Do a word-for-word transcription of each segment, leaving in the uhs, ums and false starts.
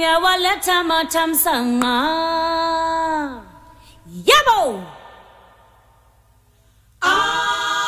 Yawaleta matam sanga. Yabo! Ah!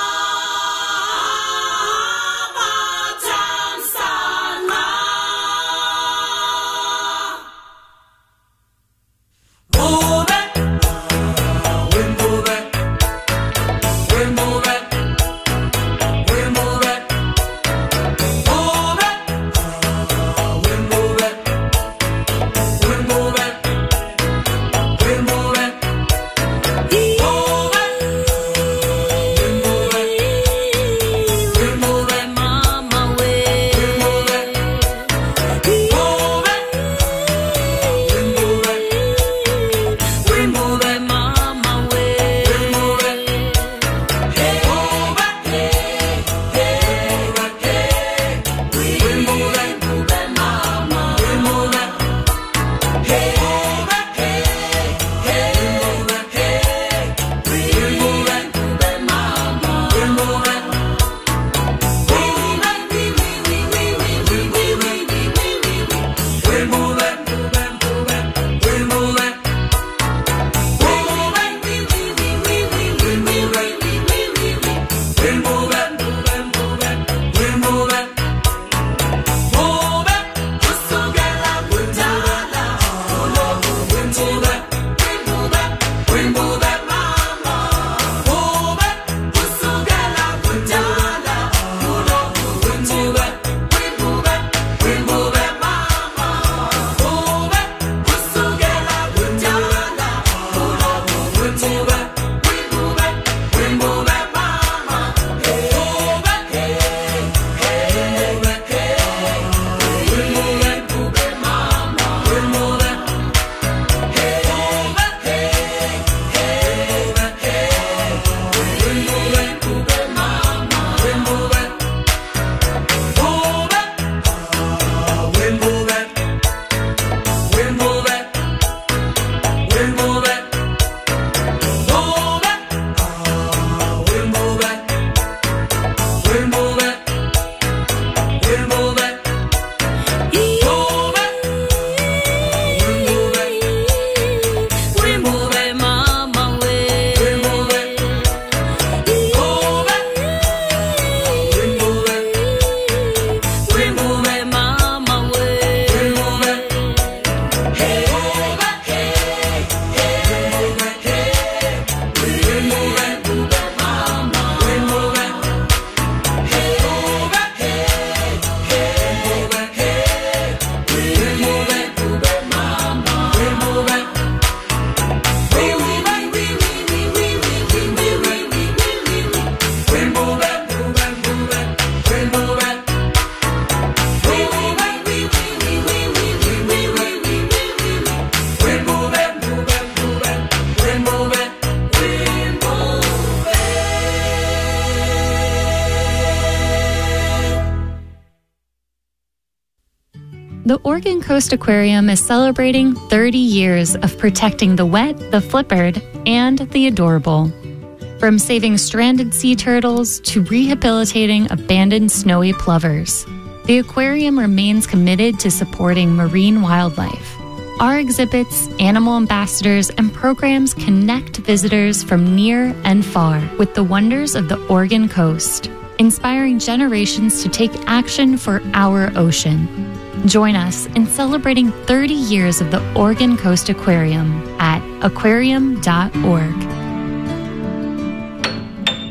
The Oregon Coast Aquarium is celebrating thirty years of protecting the wet, the flippered, and the adorable. From saving stranded sea turtles to rehabilitating abandoned snowy plovers, the aquarium remains committed to supporting marine wildlife. Our exhibits, animal ambassadors, and programs connect visitors from near and far with the wonders of the Oregon coast, inspiring generations to take action for our ocean. Join us in celebrating thirty years of the Oregon Coast Aquarium at aquarium dot org.